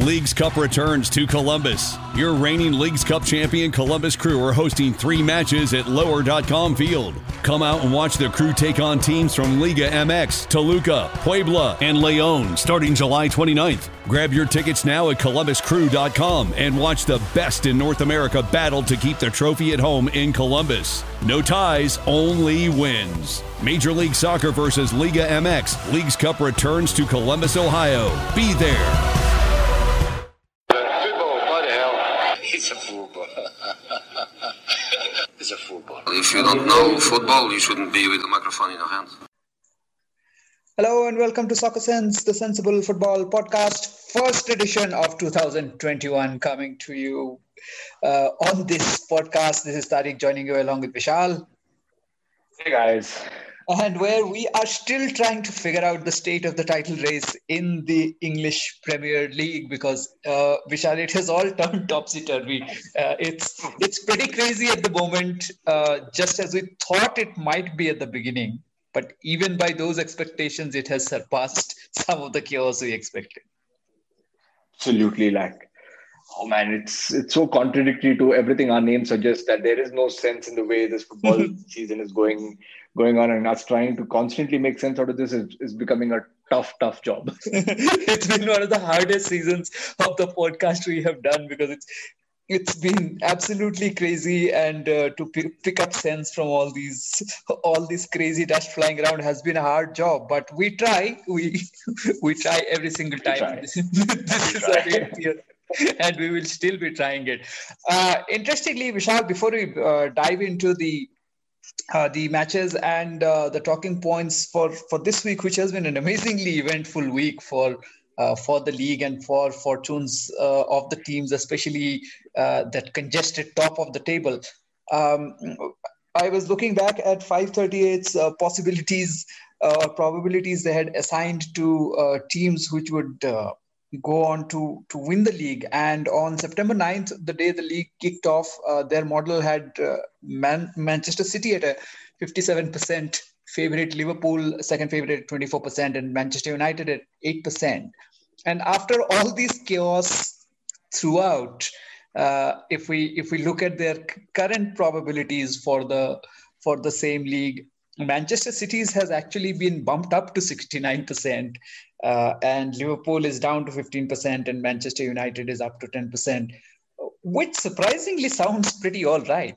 Leagues Cup returns to Columbus. Your reigning Leagues Cup champion Columbus Crew are hosting 3 matches at Lower.com Field. Come out and watch the Crew take on teams from Liga MX, Toluca, Puebla, and León starting July 29th. Grab your tickets now at ColumbusCrew.com and watch the best in North America battle to keep the trophy at home in Columbus. No ties, only wins. Major League Soccer versus Liga MX. Leagues Cup returns to Columbus, Ohio. Be there. It's a football. It's a football. If you don't know football, you shouldn't be with a microphone in your hand. Hello and welcome to Soccer Sense, the Sensible Football Podcast, first edition of 2021, coming to you on this podcast. This is Tariq joining you along with Vishal. Hey guys. And where we are still trying to figure out the state of the title race in the English Premier League because, Vishal, it has all turned topsy-turvy. It's pretty crazy at the moment, just as we thought it might be at the beginning. But even by those expectations, it has surpassed some of the chaos we expected. Absolutely, oh man, it's so contradictory to everything our name suggests that there is no sense in the way this football season is going on, and us trying to constantly make sense out of this is becoming a tough job. It's been one of the hardest seasons of the podcast we have done because it's been absolutely crazy, and to pick up sense from all this crazy dust flying around has been a hard job. But we try every single time. This is our 8th year. And we will still be trying it. Interestingly, Vishal, before we dive into the matches and the talking points for this week, which has been an amazingly eventful week for the league and for fortunes of the teams, especially that congested top of the table. I was looking back at 538's possibilities or probabilities they had assigned to teams which would go on to win the league. And on September 9th, the day the league kicked off, their model had Manchester City at a 57% favorite, Liverpool second favorite at 24%, and Manchester United at 8%. And after all this chaos throughout, if we look at their current probabilities for the same league, Manchester City's has actually been bumped up to 69%, and Liverpool is down to 15%, and Manchester United is up to 10%, which surprisingly sounds pretty all right.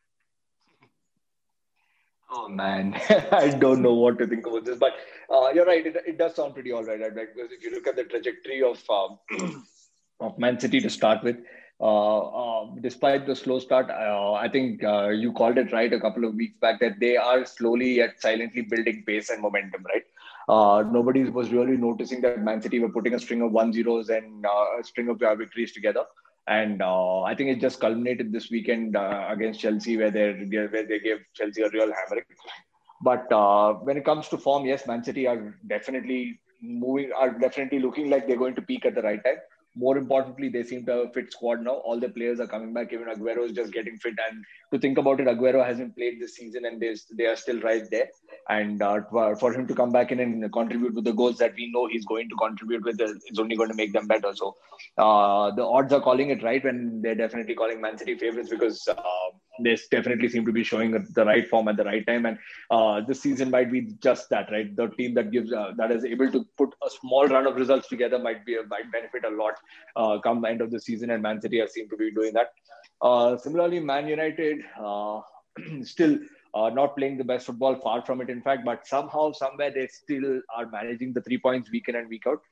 Oh man, I don't know what to think about this, but you're right. It does sound pretty all right, right? Because if you look at the trajectory of Man City to start with, despite the slow start, I think you called it right a couple of weeks back that they are slowly yet silently building pace and momentum, right? Nobody was really noticing that Man City were putting a string of 1-0s and a string of victories together. And I think it just culminated this weekend against Chelsea where they gave Chelsea a real hammering. But when it comes to form, yes, Man City are definitely looking like they're going to peak at the right time. More importantly, they seem to have a fit squad now. All the players are coming back. Even Aguero is just getting fit. And to think about it, Aguero hasn't played this season and they are still right there. And for him to come back in and contribute with the goals that we know he's going to contribute with, it's only going to make them better. So the odds are calling it right when they're definitely calling Man City favorites because they definitely seem to be showing the right form at the right time. And this season might be just that, right? The team that that is able to put a small run of results together might benefit a lot come the end of the season, and Man City seem to be doing that. Similarly, Man United still not playing the best football, far from it in fact, but somehow, somewhere they still are managing the 3 points week in and week out.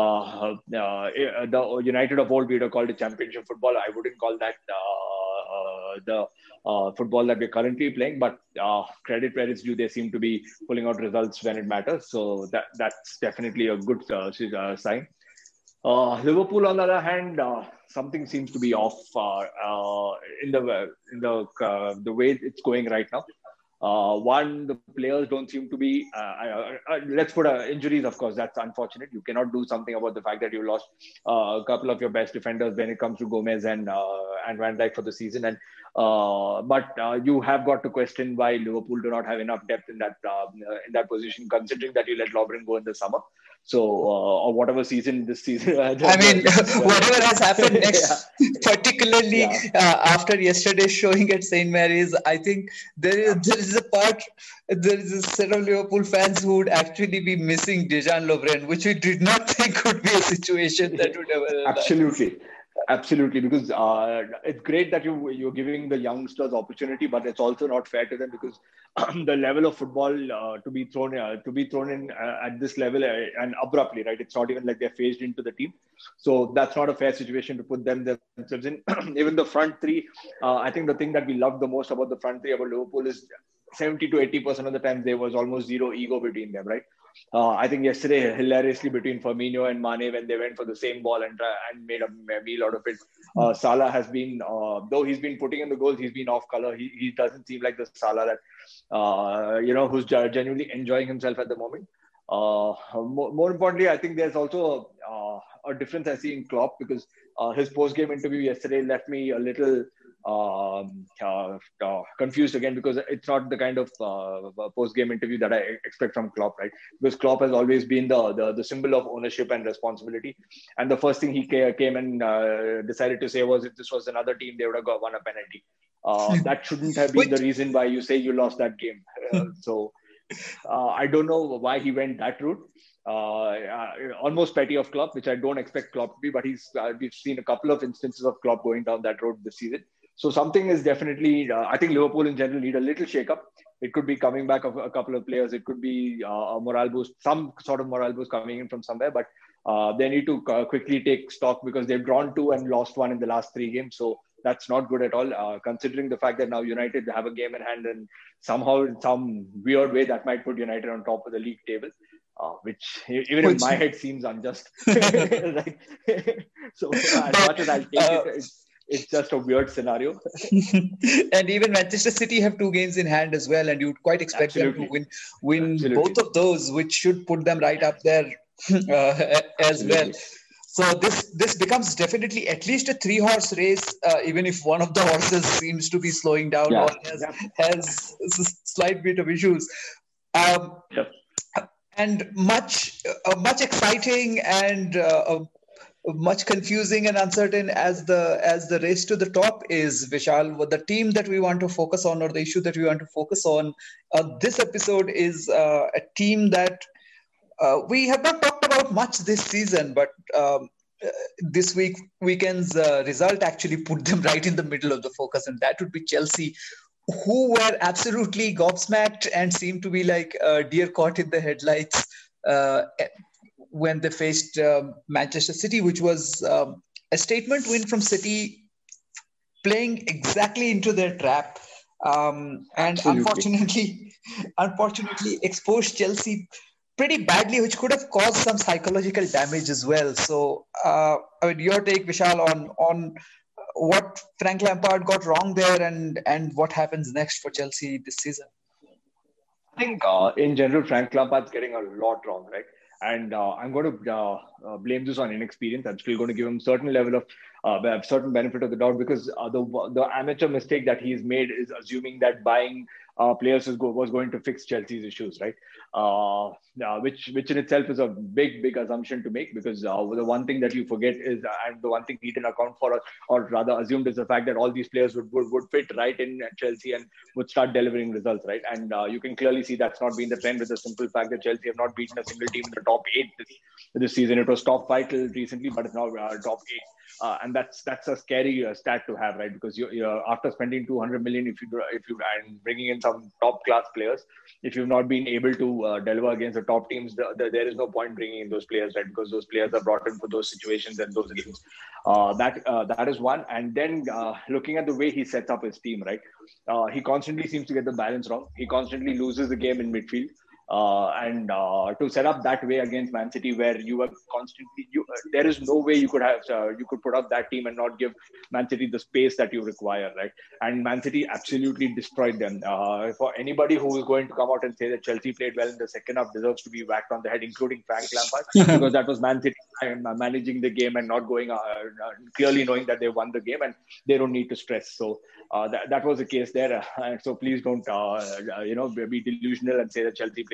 The United of old, we would have called it championship football. I wouldn't call that the football that we're currently playing, but credit where it's due, they seem to be pulling out results when it matters. So that's definitely a good sign. Liverpool, on the other hand, something seems to be off in the way it's going right now. One, the players don't seem to be. Let's put injuries, of course. That's unfortunate. You cannot do something about the fact that you lost a couple of your best defenders when it comes to Gomez and Van Dijk for the season. And but you have got to question why Liverpool do not have enough depth in that position, considering that you let Lovren go in the summer. So, or whatever season this season. I mean, whatever has happened next, particularly Yeah. after yesterday's showing at St. Mary's, I think there is a set of Liverpool fans who would actually be missing Dejan Lovren, which we did not think would be a situation that would ever. Absolutely, because it's great that you're giving the youngsters opportunity, but it's also not fair to them because the level of football to be thrown in at this level and abruptly, right? It's not even like they're phased into the team, so that's not a fair situation to put themselves in. Even the front three, I think the thing that we love the most about the front three about Liverpool is 70 to 80% of the time there was almost zero ego between them, right? I think yesterday, hilariously, between Firmino and Mane, when they went for the same ball and made a meal out of it, Salah has been, though he's been putting in the goals, he's been off color. He doesn't seem like the Salah that, who's genuinely enjoying himself at the moment. More importantly, I think there's also a difference I see in Klopp because his post-game interview yesterday left me a little confused again because it's not the kind of post-game interview that I expect from Klopp, right? Because Klopp has always been the symbol of ownership and responsibility. And the first thing he came and decided to say was if this was another team, they would have won a penalty. That shouldn't have been the reason why you say you lost that game. So I don't know why he went that route. Almost petty of Klopp, which I don't expect Klopp to be, but we've seen a couple of instances of Klopp going down that road this season. So something is definitely, I think Liverpool in general need a little shake-up. It could be coming back of a couple of players. It could be a morale boost, some sort of morale boost coming in from somewhere, but they need to quickly take stock because they've drawn 2 and lost 1 in the last 3 games. So that's not good at all, considering the fact that now United have a game in hand and somehow in some weird way that might put United on top of the league table. Which even in my head seems unjust. Like, so as much as I'll take it, it's just a weird scenario. And even Manchester City have 2 games in hand as well, and you'd quite expect them to win both of those, which should put them right up there as well. So this becomes definitely at least a 3-horse race, even if one of the horses seems to be slowing down or has a slight bit of issues. And much exciting and much confusing and uncertain as the race to the top is, Vishal. The team that we want to focus on, or the issue that we want to focus on this episode, is a team that we have not talked about much this season, but this weekend's result actually put them right in the middle of the focus, and that would be Chelsea, who were absolutely gobsmacked and seemed to be like deer caught in the headlights when they faced Manchester City, which was a statement win from City, playing exactly into their trap, and unfortunately exposed Chelsea pretty badly, which could have caused some psychological damage as well. So, I mean, your take, Vishal, on what Frank Lampard got wrong there and what happens next for Chelsea this season? I think in general, Frank Lampard's getting a lot wrong, right? And I'm going to blame this on inexperience. I'm still going to give him certain level of certain benefit of the doubt because the amateur mistake that he's made is assuming that buying players was going to fix Chelsea's issues, right? Which in itself is a big assumption to make because the one thing that you forget is, and the one thing he didn't account for, or rather assumed, is the fact that all these players would fit right in at Chelsea and would start delivering results, right? And you can clearly see that's not been the trend with the simple fact that Chelsea have not beaten a single team in the top 8 this season. It was top 5 till recently, but it's now top 8. And that's a scary stat to have, right? Because you're after spending 200 million, if you and bringing in some top class players, if you've not been able to deliver against the top teams, there is no point bringing in those players, right? Because those players are brought in for those situations and those games. That is one. And then looking at the way he sets up his team, right? He constantly seems to get the balance wrong. He constantly loses the game in midfield. And to set up that way against Man City, where you are constantly, there is no way you could put up that team and not give Man City the space that you require, right? And Man City absolutely destroyed them. For anybody who is going to come out and say that Chelsea played well in the second half deserves to be whacked on the head, including Frank Lampard, because that was Man City managing the game and not going clearly knowing that they won the game and they don't need to stress. So that was the case there. So please don't be delusional and say that Chelsea played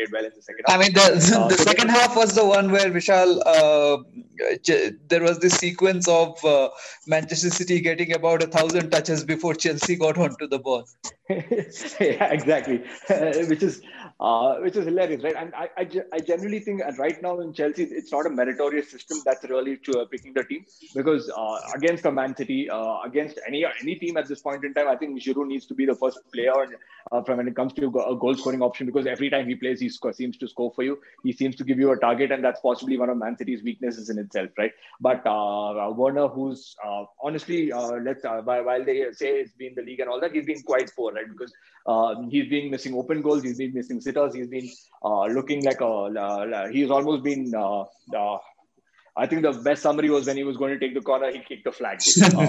played well in the second I half. mean, the second half was the one where Vishal, there was this sequence of Manchester City getting about 1,000 touches before Chelsea got onto the ball. Yeah, exactly. Which is hilarious, right? And I generally think right now in Chelsea, it's not a meritorious system that's really picking the team, because against a Man City, against any team at this point in time, I think Giroud needs to be the first player from when it comes to a goal scoring option, because every time he plays, seems to score for you. He seems to give you a target, and that's possibly one of Man City's weaknesses in itself, right? But Werner, who's honestly, while they say it's been the league and all that, he's been quite poor, right? Because he's been missing open goals, he's been missing sitters, he's been looking like he's almost been. I think the best summary was when he was going to take the corner, he kicked the flag.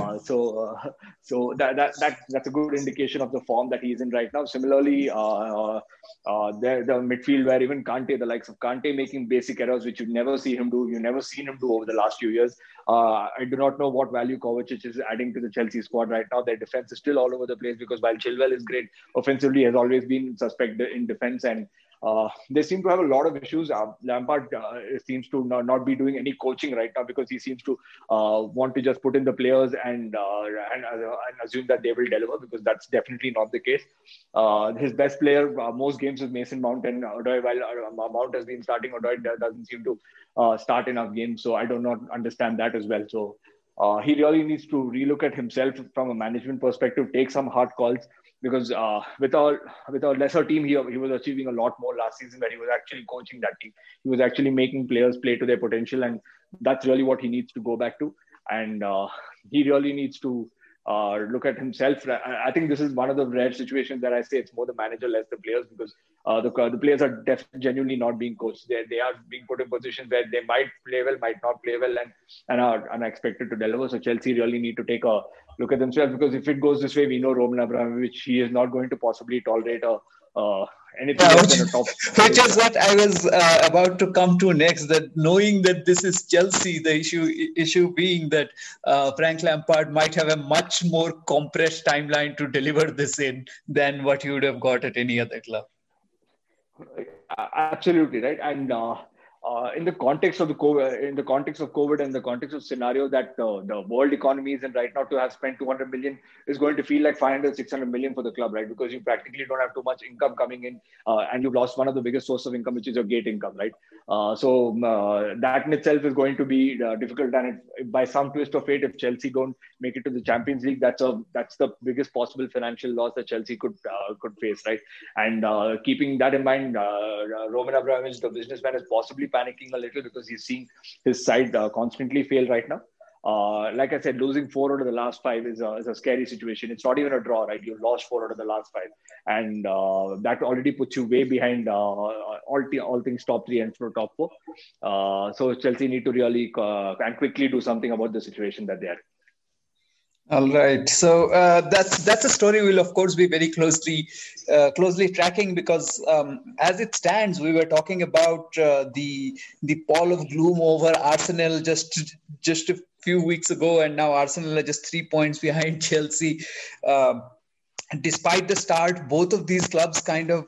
So that's a good indication of the form that he's in right now. Similarly, the midfield, where even Kante, the likes of Kante, making basic errors which you've never seen him do over the last few years. I do not know what value Kovacic is adding to the Chelsea squad right now. Their defense is still all over the place, because while Chilwell is great offensively, has always been suspect in defense, and they seem to have a lot of issues. Lampard seems to not be doing any coaching right now, because he seems to want to just put in the players and assume that they will deliver, because that's definitely not the case. His best player most games is Mason Mount, and Odoi, while Mount has been starting, Odoi doesn't seem to start enough games. So I do not understand that as well. So he really needs to relook at himself from a management perspective, take some hard calls, because with a lesser team, he was achieving a lot more last season, where he was actually coaching that team. He was actually making players play to their potential, and that's really what he needs to go back to. And he really needs to look at himself. I think this is one of the rare situations that I say it's more the manager, less the players, because the players are genuinely not being coached. They are being put in positions where they might play well, might not play well, and are unexpected to deliver. So Chelsea really need to take a look at themselves, because if it goes this way, we know Roman Abramovich, he is not going to possibly tolerate anything less than a top. Which is what I was about to come to next. That knowing that this is Chelsea, the issue being that Frank Lampard might have a much more compressed timeline to deliver this in than what you would have got at any other club. Absolutely right, and in the context of COVID, and the context of scenario that the world economy is in right now, to have spent 200 million is going to feel like 500-600 million for the club, right? Because you practically don't have too much income coming in, and you've lost one of the biggest sources of income, which is your gate income, right? So that in itself is going to be difficult. And by some twist of fate, if Chelsea don't make it to the Champions League, that's the biggest possible financial loss that Chelsea could face, right? And keeping that in mind, Roman Abramovich, the businessman, is possibly panicking a little, because he's seeing his side constantly fail right now. Like I said, losing 4 out of the last 5 is a scary situation. It's not even a draw, right? You've lost 4 out of the last 5, and that already puts you way behind all things top 3 and top 4. So Chelsea need to really and quickly do something about the situation that they are. All right, so that's a story we'll of course be very closely tracking, because as it stands, we were talking about the pall of gloom over Arsenal just a few weeks ago, and now Arsenal are just 3 points behind Chelsea. Despite the start both of these clubs kind of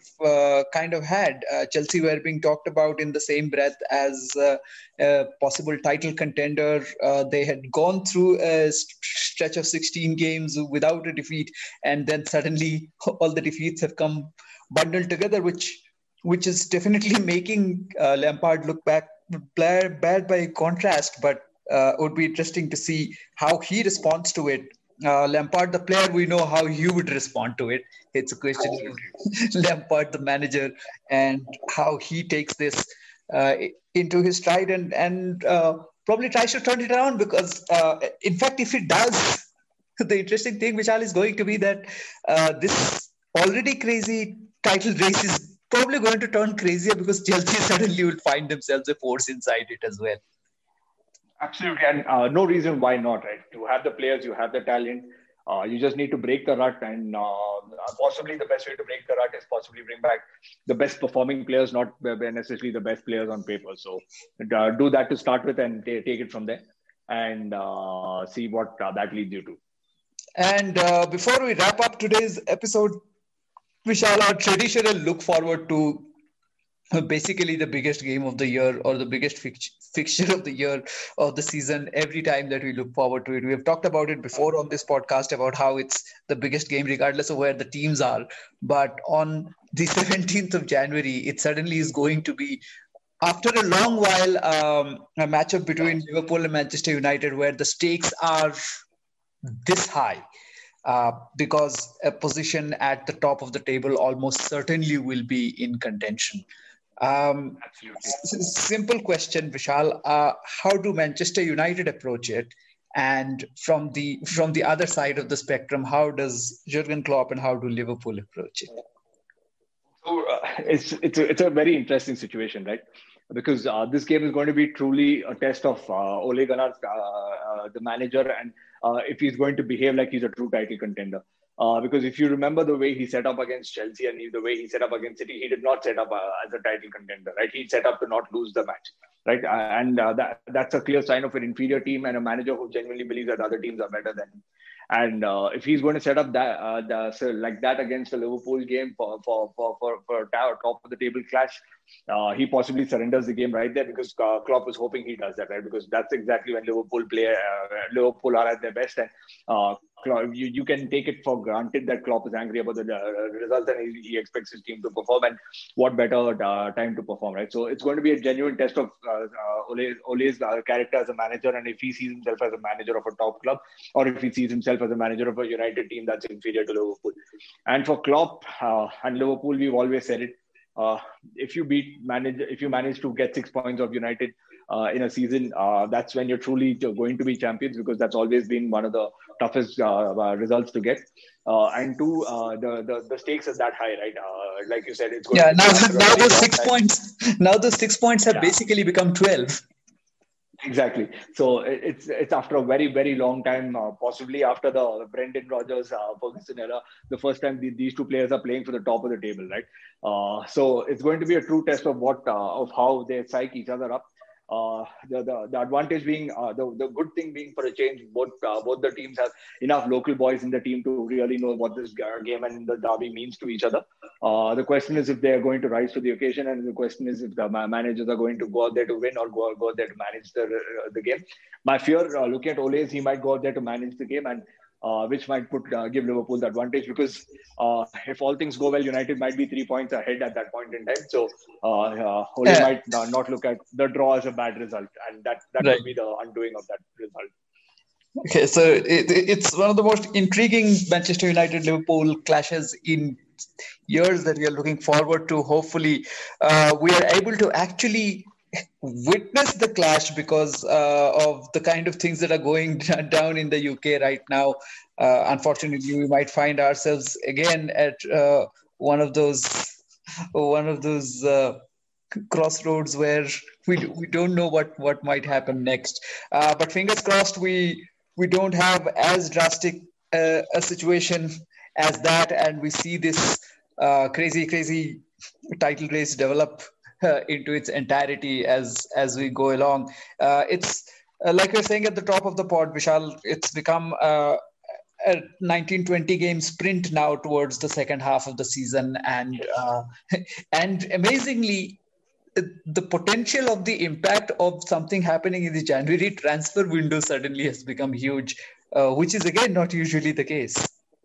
had, Chelsea were being talked about in the same breath as a possible title contender. They had gone through a stretch of 16 games without a defeat, and then suddenly all the defeats have come bundled together, which is definitely making Lampard look bad by contrast. But it would be interesting to see how he responds to it. Lampard, the player, we know how he would respond to it. It's a question of Lampard, the manager, and how he takes this into his stride and probably tries to turn it around. Because, in fact, if he does, the interesting thing, Vishal, is going to be that this already crazy title race is probably going to turn crazier, because Chelsea suddenly will find themselves a force inside it as well. Absolutely, and no reason why not, right? You have the players, you have the talent. You just need to break the rut, and possibly the best way to break the rut is possibly bring back the best performing players, not necessarily the best players on paper. So do that to start with, and take it from there, and see what that leads you to. And before we wrap up today's episode, Vishal, our traditional look forward to basically the biggest game of the year or the biggest fixture of the year or the season every time that we look forward to it. We have talked about it before on this podcast about how it's the biggest game regardless of where the teams are. But on the 17th of January, it suddenly is going to be, after a long while, a matchup between Liverpool and Manchester United where the stakes are this high. Because a position at the top of the table almost certainly will be in contention. Simple question, Vishal. How do Manchester United approach it? And from the other side of the spectrum, how does Jurgen Klopp and how do Liverpool approach it? So it's a very interesting situation, right? Because this game is going to be truly a test of Ole Gunnar, the manager, and if he's going to behave like he's a true title contender. Because if you remember the way he set up against Chelsea and the way he set up against City, he did not set up as a title contender, right? He set up to not lose the match, right? And that's a clear sign of an inferior team and a manager who genuinely believes that other teams are better than him. And if he's going to set up that like that against the Liverpool game for a top of the table clash, he possibly surrenders the game right there because Klopp is hoping he does that, right? Because that's exactly when Liverpool are at their best, and you can take it for granted that Klopp is angry about the results and he expects his team to perform, and what better time to perform, right? So it's going to be a genuine test of Ole's character as a manager, and if he sees himself as a manager of a top club, or if he sees himself as a manager of a United team that's inferior to Liverpool. And for Klopp and Liverpool, we've always said it. If you manage to get 6 points of United in a season, that's when you're truly going to be champions, because that's always been one of the toughest results to get. And two, the stakes are that high, right? Like you said, it's going to be now those 6 points. Now those 6 points have basically become 12. Exactly. So it's after a very, very long time, possibly after the Brendan Rodgers Ferguson era, the first time these two players are playing for the top of the table, right? So it's going to be a true test of of how they psych each other up. The advantage being the good thing being, for a change, both the teams have enough local boys in the team to really know what this game and the derby means to each other. The question is if they are going to rise to the occasion, and the question is if the managers are going to go out there to win or go out there to manage the game. My fear, looking at Ole, is he might go out there to manage the game, and which might give Liverpool the advantage, because if all things go well, United might be 3 points ahead at that point in time. So Ole might not look at the draw as a bad result, and that right. Would be the undoing of that result. Okay, so it's one of the most intriguing Manchester United-Liverpool clashes in years that we are looking forward to. Hopefully, we are able to actually witness the clash because of the kind of things that are going down in the UK right now. Unfortunately, we might find ourselves again at one of those crossroads where we don't know what might happen next. But fingers crossed, we don't have as drastic a situation as that, and we see this crazy title race develop into its entirety as we go along. It's like we were saying at the top of the pod, Vishal, it's become a 19-20 game sprint now towards the second half of the season, and amazingly, the potential of the impact of something happening in the January transfer window suddenly has become huge, which is again not usually the case.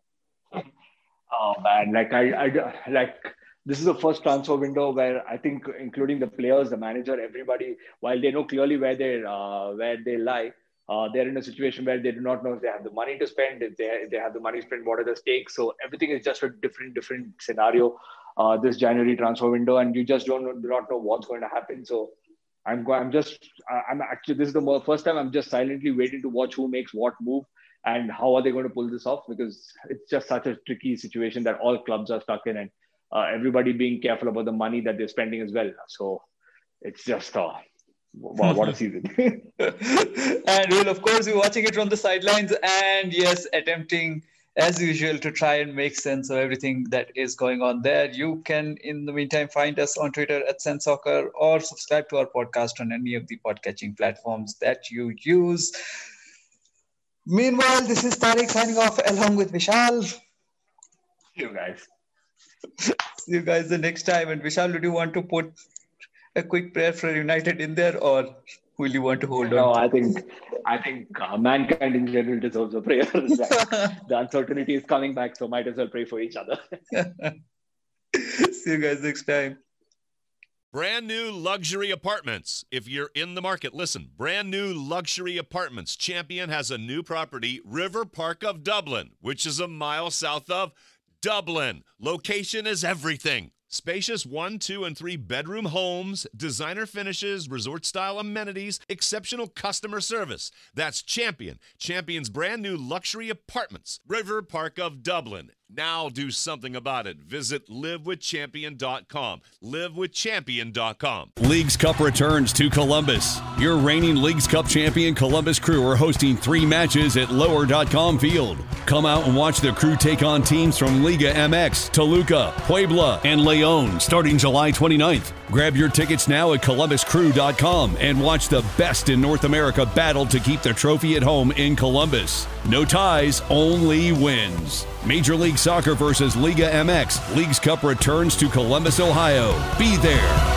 Oh man, this is the first transfer window where I think, including the players, the manager, everybody, while they know clearly where they lie, they're in a situation where they do not know if they have the money to spend, if they have the money to spend, what are the stakes. So everything is just a different scenario this January transfer window, and you just do not know what's going to happen. So I'm actually, this is the first time I'm just silently waiting to watch who makes what move and how are they going to pull this off, because it's just such a tricky situation that all clubs are stuck in, and everybody being careful about the money that they're spending as well. So it's just what a season. And we'll of course be watching it from the sidelines, and yes, attempting as usual to try and make sense of everything that is going on there. You can in the meantime find us on Twitter at SenSoccer, or subscribe to our podcast on any of the podcatching platforms that you use. Meanwhile, this is Tariq signing off along with Vishal. See you guys. See you guys the next time. And Vishal, do you want to put a quick prayer for United in there, or will you want to hold on? No, I think mankind in general deserves a prayer. The uncertainty is coming back, so might as well pray for each other. See you guys next time. Brand new luxury apartments. If you're in the market, listen. Brand new luxury apartments. Champion has a new property, River Park of Dublin, which is a mile south of Dublin. Location is everything. Spacious 1, 2, and 3 bedroom homes, designer finishes, resort-style amenities, exceptional customer service. That's Champion. Champion's brand new luxury apartments. River Park of Dublin. Now do something about it. Visit livewithchampion.com. Livewithchampion.com. Leagues Cup returns to Columbus. Your reigning Leagues Cup champion Columbus Crew are hosting 3 matches at lower.com field. Come out and watch the Crew take on teams from Liga MX, Toluca, Puebla, and León starting July 29th. Grab your tickets now at columbuscrew.com and watch the best in North America battle to keep the trophy at home in Columbus. No ties, only wins. Major League Soccer versus Liga MX. Leagues Cup returns to Columbus, Ohio. Be there.